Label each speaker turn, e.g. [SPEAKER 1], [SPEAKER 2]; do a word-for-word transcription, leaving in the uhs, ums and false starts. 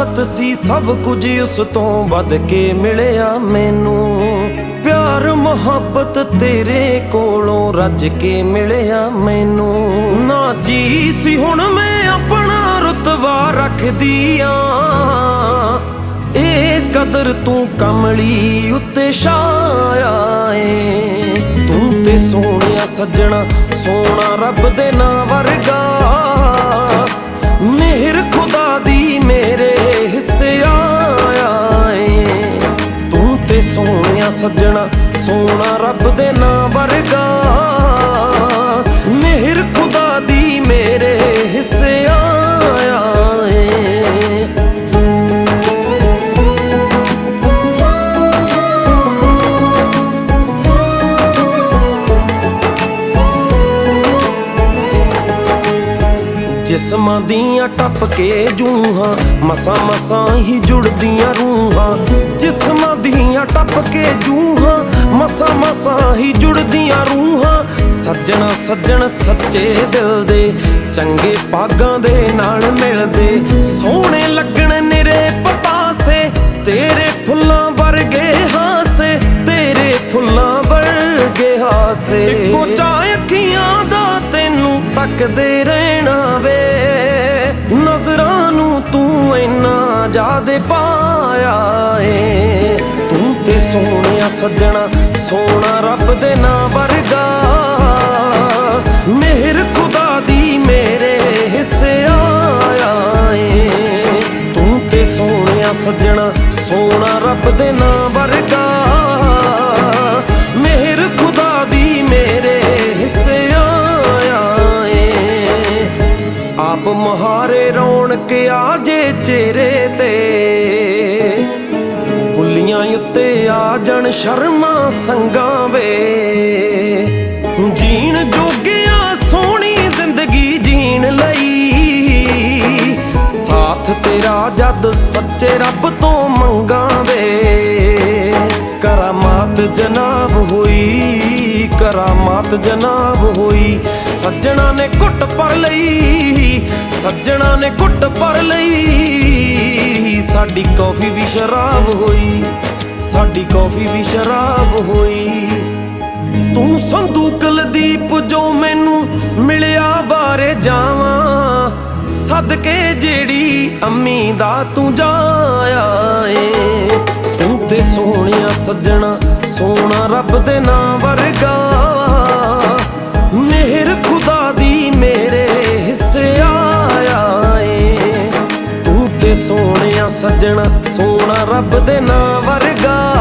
[SPEAKER 1] ਚਾਹਤ ਸੀ ਸਭ ਕੁਝ ਉਸ ਤੋਂ ਵੱਧ ਕੇ ਮਿਲਿਆ ਮੈਨੂੰ। ਪਿਆਰ ਮੁਹੱਬਤ ਤੇਰੇ ਕੋਲੋਂ ਰੱਜ ਕੇ ਮਿਲਿਆ ਮੈਨੂੰ। ਨਾ ਜੀ ਸੀ ਹੁਣ ਮੈਂ ਆਪਣਾ ਰੁਤਬਾ ਰੱਖਦੀ ਆਂ, ਇਸ ਕਦਰ ਤੂੰ ਕਮਲੀ ਉੱਤੇ ਛਾਇਆ ਏ। ਤੂੰ ਤੇ ਸੋਹਣਿਆ ਸੱਜਣਾ ਸੋਹਣਾ ਰੱਬ ਦੇ ਨਾਂ ਵਰਗਾ, ਮਿਹਰ ਖੁਦਾ ਦੀ ਮੇਰੇ ਹਿੱਸੇ ਆਇਆ ਏ। ਤੂੰ ਤੇ ਸੋਹਣਿਆ ਸੱਜਣਾ ਸੋਹਣਾ ਰੱਬ ਦੇ ਨਾਂ ਵਰਗਾ, ਮਿਹਰ ਖੁਦਾ ਦੀ ਮੇਰੇ ਹਿੱਸੇ ਆਇਆ ਏ। ਜਿਸਮਾਂ ਦੀਆਂ ਟੱਪ ਕੇ ਜੂਹਾਂ ਮਸਾਂ ਮਸਾਂ ਹੀ ਜੁੜਦੀਆਂ ਰੂਹਾਂ। ਜਿਸਮਾਂ ਦੀਆਂ ਟੱਪ ਕੇ ਜੂਹਾਂ ਮਸਾਂ ਮਸਾਂ ਹੀ ਜੁੜਦੀਆਂ ਰੂਹਾਂ। ਸੱਜਣਾ ਸੱਜਣ ਸੱਚੇ ਦਿਲ ਦੇ ਚੰਗੇ ਭਾਗਾਂ ਦੇ ਨਾਲ ਮਿਲਦੇ, ਸੋਹਣੇ ਲੱਗਣ ਨਿਰੇ ਪਤਾਸੇ ਤੇਰੇ ਫੁੱਲਾਂ ਵਰਗੇ ਹਾਸੇ, ਤੇਰੇ ਫੁੱਲਾਂ ਵਰਗੇ ਹਾਸੇ। ਇੱਕੋ ਚਾਹ ਅੱਖੀਆਂ ਦਾ ਤੈਨੂੰ ਤੱਕਦੇ ਰਹਿਣਾ ਵੇ, ਨਜ਼ਰਾਂ ਨੂੰ ਤੂੰ ਇੰਨਾ ਜ਼ਿਆਦੇ ਪਾਇਆ ਏ। ਤੂੰ ਤੇ ਸੋਹਣਿਆ ਸੱਜਣਾ ਸੋਹਣਾ ਰੱਬ ਦੇ ਨਾਂ ਵਰਗਾ, ਮਿਹਰ ਖੁਦਾ ਦੀ ਮੇਰੇ ਹਿੱਸੇ ਆਇਆ ਏ। ਤੂੰ ਤੇ ਸੋਹਣਿਆ ਸੱਜਣਾ ਸੋਹਣਾ ਰੱਬ ਦੇ ਨਾਂ ਵਰਗਾ, ਮਿਹਰ ਖੁਦਾ ਦੀ ਮੇਰੇ ਹਿੱਸੇ ਆਇਆ ਏ। ਆਪ ਮੁਹਾਰੇ ਰੌਣਕ ਆ ਜੇ ਚਿਹਰੇ ਤੇ, ਬੁੱਲੀਆਂ ਉੱਤੇ ਆ ਜਾਣ ਸ਼ਰਮਾਂ ਸੰਗਾਂ ਵੇ। ਜੀਣ ਜੋਗਿਆ ਸੋਹਣੀ ਜ਼ਿੰਦਗੀ ਜੀਣ ਲਈ, ਸਾਥ ਤੇਰਾ ਜਦ ਸੱਚੇ ਰੱਬ ਤੋਂ ਮੰਗਾਂ ਵੇ। ਕਰਾਮਾਤ ਜਨਾਬ ਹੋਈ, ਕਰਾਮਾਤ ਜਨਾਬ ਹੋਈ, ਸੱਜਣਾ ਨੇ ਘੁੱਟ ਭਰ ਲਈ, ਸੱਜਣਾ ਨੇ ਘੁੱਟ ਭਰ ਲਈ। ਸਾਡੀ ਕੌਫੀ ਵੀ ਸ਼ਰਾਬ ਹੋਈ, ਸਾਡੀ ਕੌਫੀ ਵੀ ਸ਼ਰਾਬ ਹੋਈ। ਤੂੰ ਸੰਦੂਕ ਲਦੀਪ ਜੋ ਮੈਨੂੰ ਮਿਲਿਆ ਬਾਰੇ ਜਾਵਾਂ, ਸਦਕੇ ਜਿਹੜੀ ਅੰਮੀ ਦਾ ਤੂੰ ਜਾਇਆ ਏ। ਤੂੰ ਤੇ ਸੋਹਣਿਆ ਸੱਜਣਾ ਸੋਹਣਾ ਰੱਬ ਦੇ ਨਾਂ ਵਰਗਾ, ਮਿਹਰ ਖੁਦਾ ਦੀ ਮੇਰੇ ਹਿੱਸੇ ਆਇਆ ਏ। ਤੂੰ ਤੇ ਸੋਹਣਿਆ ਸੱਜਣਾ ਸੋਹਣਾ ਰੱਬ ਦੇ ਨਾਂ ਵਰਗਾ,